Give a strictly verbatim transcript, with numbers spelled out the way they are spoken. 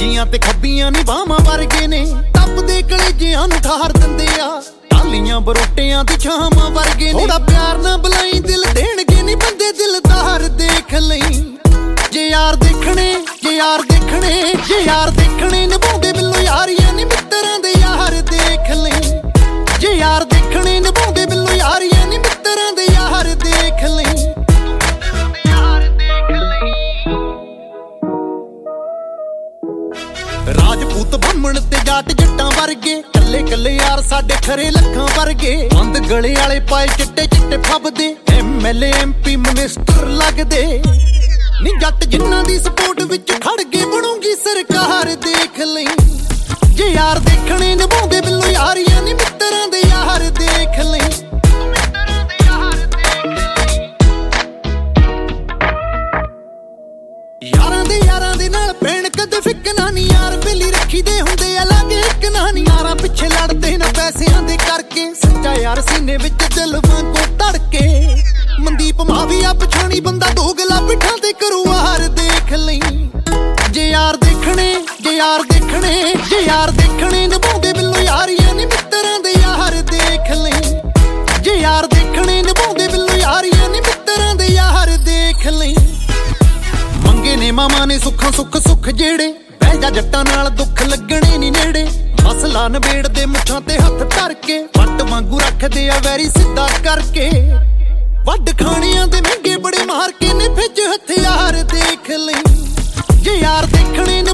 ਸੱਜੀਆਂ ਤੇ ਖੱਬੀਆਂ ਨੀ ਬਾਹਾਂ ਵਰਗੇ ਨੇ, ਟੱਪਦੇ ਕਲੇਜਿਆਂ ਨੂੰ ਠਾਰ ਦਿੰਦੇ ਆ, ਟਾਲੀਆਂ ਬਰੋਟਿਆਂ ਦੀ ਛਾਵਾਂ ਵਰਗੇ ਨੇ। ਥੋੜਾ ਪਿਆਰ ਨਾ ਬੁਲਾਈ ਦਿਲ ਦੇਣਗੇ ਨੀ ਬੰਦੇ ਦਿਲਦਾਰ, ਦੇਖ ਲਈ ਜੇ ਯਾਰ ਦੇਖਣੇ, ਜੇ ਯਾਰ ਦੇਖਣੇ, ਜੇ ਯਾਰ ਦੇਖਣੇ ਨਿਭਾਉਂਦੇ ਬਿੱਲੋ ਯਾਰੀਆਂ ਨੀ ਮਿੱਤਰਾਂ ਦੇ ਯਾਰ, ਦੇਖ ਲਈ ਜੇ ਯਾਰ ਦੇਖਣੇ ਨਿਭਾਉਂਦੇ ਬਿੱਲੋ ਯਾਰੀਆਂ ਨੀ ਮਿੱਤਰਾਂ ਦੇ ਯਾਰ, ਦੇਖ ਲਈ। ਰਾਜਪੂਤ ਬਾਹਮਣ ਤੇ ਜਾਟ ਜੱਟਾਂ ਵਰਗੇ, ਕੱਲੇ ਕੱਲੇ ਯਾਰ ਸਾਡੇ ਖਰੇ ਲੱਖਾਂ ਵਰਗੇ, ਬੰਦ ਗਲੇ ਵਾਲੇ ਪਾਏ ਚਿੱਟੇ ਚਿੱਟੇ ਫੱਬਦੇ, M L A M P minister ਲੱਗਦੇ ਨੀ ਜੱਟ ਜਿਨ੍ਹਾਂ ਦੀ ਸਪੋਰਟ ਵਿੱਚ ਖੜ ਕੇ ਬਣੂਗੀ ਸਰਕਾਰ, ਦੇਖ ਲਈ ਜੇ ਯਾਰ ਦੇਖਣੇ ਨਿਭਾਉਂਦੇ ਬਿੱਲੋ ਯਾਰੀਆਂ ਨੀ ਮਿੱਤਰਾਂ ਦੇ ਯਾਰ, ਦੇਖ ਲਈ। ਯਾਰਾਂ ਦੇ ਯਾਰਾਂ ਦੇ ਨਾਲ ਪੈਣ ਕਦੇ ਫਿੱਕਣਾ ਨੀ, ਯਾਰ ਬੇਲੀ ਰੱਖੀ ਦੇ ਹੁੰਦੇ ਆ ਲਾਗੇ ਇੱਕ ਨਾ ਨੀ, ਯਾਰਾਂ ਪਿੱਛੇ ਲੜਦੇ ਨਾ ਪੈਸਿਆਂ ਦੇ ਕਰਕੇ, ਸੱਚਾ ਯਾਰ ਸੀਨੇ ਵਿੱਚ ਦਿਲ ਵਾਂਗੂ ਧੜਕੇ। ਮਨਦੀਪ ਮਾਵੀਆ ਪਛਾਣੀ ਬੰਦਾ ਦੋਗਲਾ ਪਿੱਠਾਂ ਤੇ ਕਰੂ ਵਾਰ, ਦੇਖ ਲਈ ਜੇ ਯਾਰ ਦੇਖਣੇ, ਜੇ ਯਾਰ ਦੇਖਣੇ, ਜੇ ਯਾਰ ਦੇਖਣੇ ਨਿਭਾਉਂਦੇ ਬਿੱਲੋ ਯਾਰੀਆਂ ਨੀ ਮਿੱਤਰਾਂ ਦੇ ਯਾਰ, ਦੇਖ ਲਈ ਜੇ ਯਾਰ ਦੇਖਣੇ ਨਿਭਾਉਂਦੇ ਬਿੱਲੋ ਯਾਰੀਆਂ ਨੀ ਮਿੱਤਰਾਂ ਦੇ ਯਾਰ, ਦੇਖ ਲਈ। ਮੰਗੇ ਨੇ ਮਾਮਾ ਨੇ ਸੁੱਖਾਂ ਸੁੱਖ ਸੁੱਖ ਜਿਹੜੇ, ਬਹਿ ਜਾ ਜੱਟਾਂ ਨਾਲ ਦੁੱਖ ਲੱਗਣੇ ਨੀ ਨੇੜੇ, ਮਸਲਾ ਨਵੇੜਦੇ ਮੁੱਛਾਂ ਤੇ ਹੱਥ ਧਰ ਕੇ, ਵੱਟ ਵਾਂਗੂ ਰੱਖਦੇ ਆ ਵੈਰੀ ਸਿੱਧਾ ਕਰਕੇ, ਵੱਡ ਖਾਣਿਆਂ ਦੇ ਮਹਿੰਗੇ ਬੜੇ ਮਾਰ ਕੇ ਨੇ ਫਿੱਜ ਹਥਿਆਰ, ਦੇਖ ਲਈ ਜੇ ਯਾਰ ਦੇਖਣੇ